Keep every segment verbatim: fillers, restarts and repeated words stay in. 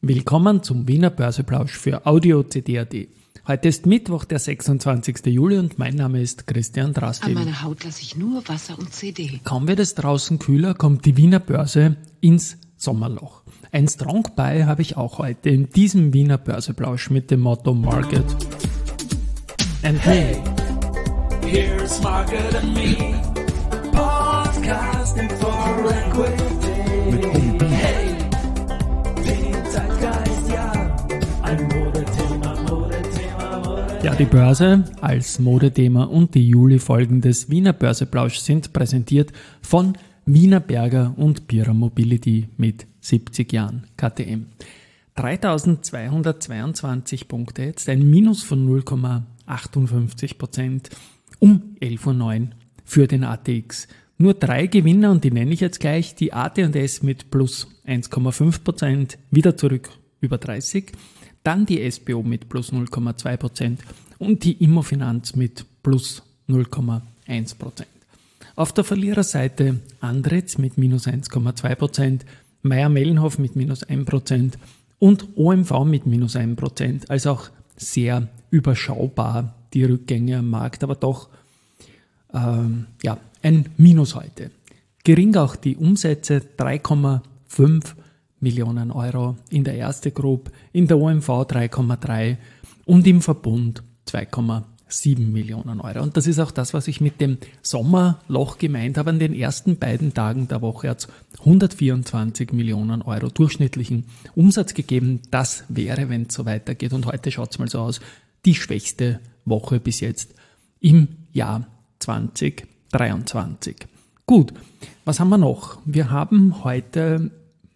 Willkommen zum Wiener Börseplausch für Audio C D punkt A T. Heute ist Mittwoch, der sechsundzwanzigste Juli und mein Name ist Christian Drastil. An meiner Haut lasse ich nur Wasser und C D. Kaum wird es draußen kühler, kommt die Wiener Börse ins Sommerloch. Ein Strong Buy habe ich auch heute in diesem Wiener Börseplausch mit dem Motto Market and Hey, here's Market and Me, Podcasting for Equity. Hey, den Zeitgeist, ja, ein Modethema, Modethema, Modethema. Ja, die Börse als Modethema und die Juli-Folgen des Wiener Börseplausch sind präsentiert von Wienerberger und Bira Mobility mit siebzig Jahren K T M. dreitausendzweihundertzweiundzwanzig Punkte, jetzt ein Minus von null Komma achtundfünfzig Prozent um elf Uhr neun für den A T X. Nur drei Gewinner und die nenne ich jetzt gleich. Die A T und S mit plus eins Komma fünf Prozent, wieder zurück über dreißig. Dann die S B O mit plus null Komma zwei Prozent und die Immofinanz mit plus null Komma eins Prozent. Auf der Verliererseite Andritz mit minus eins Komma zwei Prozent, Mayr-Melnhof mit minus ein Prozent und O M V mit minus ein Prozent. Also auch sehr überschaubar die Rückgänge am Markt, aber doch ähm, ja, ein Minus heute. Gering auch die Umsätze, drei Komma fünf Millionen Euro in der Erste Group, in der O M V drei Komma drei und im Verbund zwei Komma sieben Millionen Euro. Und das ist auch das, was ich mit dem Sommerloch gemeint habe. An den ersten beiden Tagen der Woche hat es hundertvierundzwanzig Millionen Euro durchschnittlichen Umsatz gegeben. Das wäre, wenn es so weitergeht. Und heute schaut es mal so aus, die schwächste Woche bis jetzt im Jahr zwanzig dreiundzwanzig. Gut, was haben wir noch? Wir haben heute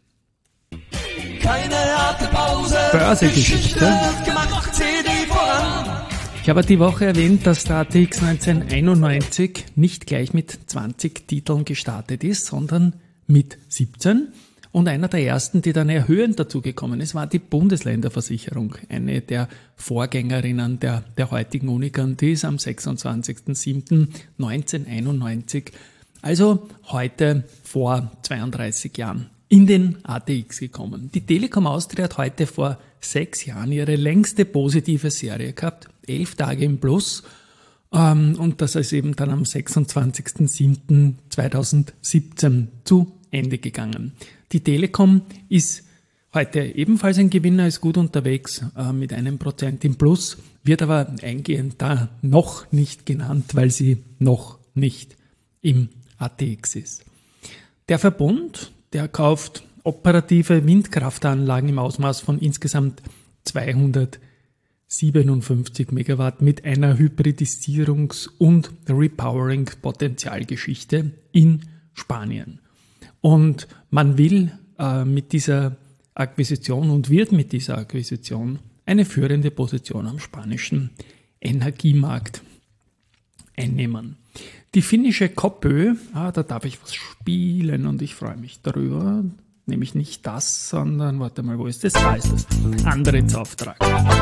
Keine harte Pause, Börsegeschichte. gemacht, C D voran. Ich habe die Woche erwähnt, dass der A T X neunzehnhunderteinundneunzig nicht gleich mit zwanzig Titeln gestartet ist, sondern mit siebzehn. Und einer der ersten, die dann erhöhend dazugekommen ist, war die Bundesländerversicherung, eine der Vorgängerinnen der, der heutigen Unicon, die ist am sechsundzwanzigsten siebten neunzehnhunderteinundneunzig, also heute vor zweiunddreißig Jahren, in den A T X gekommen. Die Telekom Austria hat heute vor sechs Jahren ihre längste positive Serie gehabt, elf Tage im Plus, ähm, und das ist eben dann am sechsundzwanzigsten siebten zweitausendsiebzehn zu Ende gegangen. Die Telekom ist heute ebenfalls ein Gewinner, ist gut unterwegs äh, mit einem Prozent im Plus, wird aber eingehend da noch nicht genannt, weil sie noch nicht im A T X ist. Der Verbund, der kauft operative Windkraftanlagen im Ausmaß von insgesamt zweihundertsiebenundfünfzig Megawatt mit einer Hybridisierungs- und Repowering-Potenzialgeschichte in Spanien. Und man will äh, mit dieser Akquisition und wird mit dieser Akquisition eine führende Position am spanischen Energiemarkt einnehmen. Die finnische KOPÖ, ah, da darf ich was spielen und ich freue mich darüber, nämlich nicht das, sondern, warte mal, wo ist das? Da ist es. Andritz-Auftrag.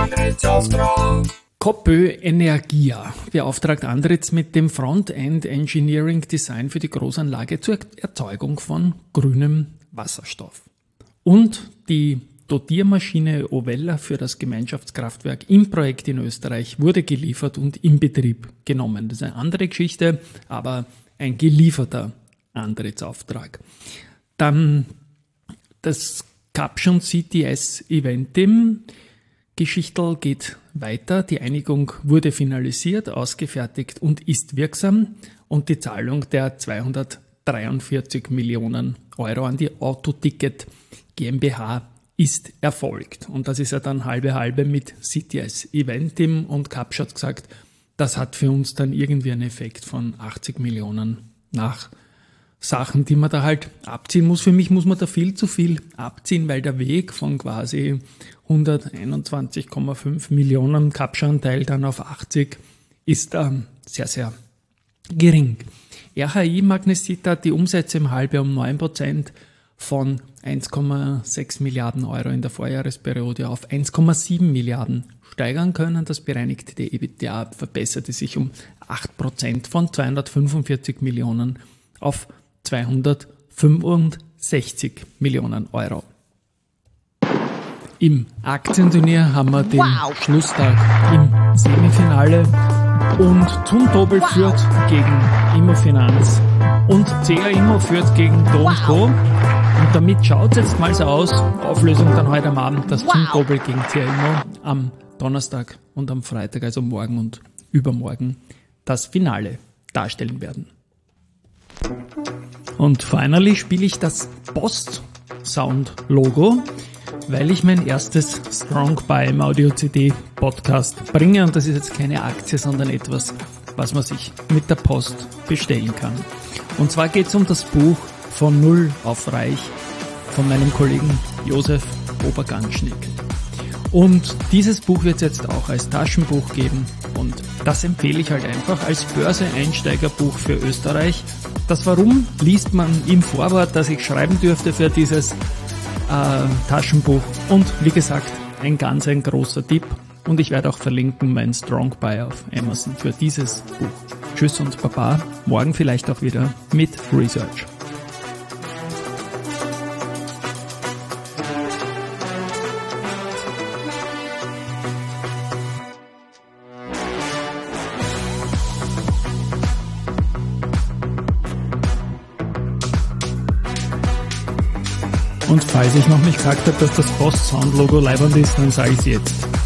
KOPÖ Energia beauftragt Andritz mit dem Frontend Engineering Design für die Großanlage zur Erzeugung von grünem Wasserstoff. Und die Dotiermaschine Ovella für das Gemeinschaftskraftwerk im Projekt in Österreich wurde geliefert und in Betrieb genommen. Das ist eine andere Geschichte, aber ein gelieferter Andritz-Auftrag. Dann das Caption C T S Eventim. Geschichtel geht weiter. Die Einigung wurde finalisiert, ausgefertigt und ist wirksam. Und die Zahlung der zweihundertdreiundvierzig Millionen Euro an die Autoticket GmbH ist erfolgt. Und das ist ja dann halbe halbe mit C T S Eventim und Capsch hat gesagt, das hat für uns dann irgendwie einen Effekt von achtzig Millionen nach Sachen, die man da halt abziehen muss. Für mich muss man da viel zu viel abziehen, weil der Weg von quasi hunderteinundzwanzig Komma fünf Millionen Capsch-Anteil dann auf achtzig ist da sehr, sehr gering. R H I Magnesita hat die Umsätze im Halbjahr um neun Prozent von eins Komma sechs Milliarden Euro in der Vorjahresperiode auf eins Komma sieben Milliarden steigern können. Das bereinigte EBITDA verbesserte sich um acht Prozent von zweihundertfünfundvierzig Millionen auf zweihundertfünfundsechzig Millionen Euro. Im Aktienturnier haben wir den wow. Schlusstag im Semifinale und Zumtobel wow. führt gegen Immofinanz und C A Immo führt gegen Do und Co. Und damit schaut es jetzt mal so aus, Auflösung dann heute am Abend, dass wow. Zumtobel gegen C A Immo am Donnerstag und am Freitag, also morgen und übermorgen, das Finale darstellen werden. Und finally spiele ich das Post-Sound-Logo, weil ich mein erstes Strong Buy im Audio-C D-Podcast bringe. Und das ist jetzt keine Aktie, sondern etwas, was man sich mit der Post bestellen kann. Und zwar geht es um das Buch Von Null auf Reich von meinem Kollegen Josef Oberganschnick. Und dieses Buch wird es jetzt auch als Taschenbuch geben und das empfehle ich halt einfach als Börse-Einsteigerbuch für Österreich. Das Warum liest man im Vorwort, das ich schreiben dürfte für dieses äh, Taschenbuch. Und wie gesagt, ein ganz ein großer Tipp. Und ich werde auch verlinken mein Strong Buy auf Amazon für dieses Buch. Tschüss und Baba. Morgen vielleicht auch wieder mit Research. Und falls ich noch nicht gesagt habe, dass das Post-Sound-Logo leibend ist, dann sage ich es jetzt.